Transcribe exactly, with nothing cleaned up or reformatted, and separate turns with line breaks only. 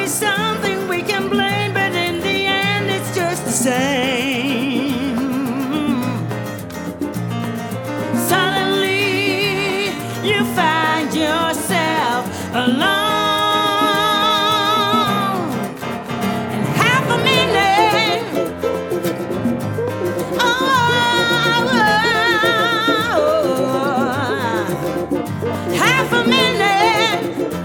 always something we can blame, but in the end it's just the same. Suddenly you find yourself alone. Half a minute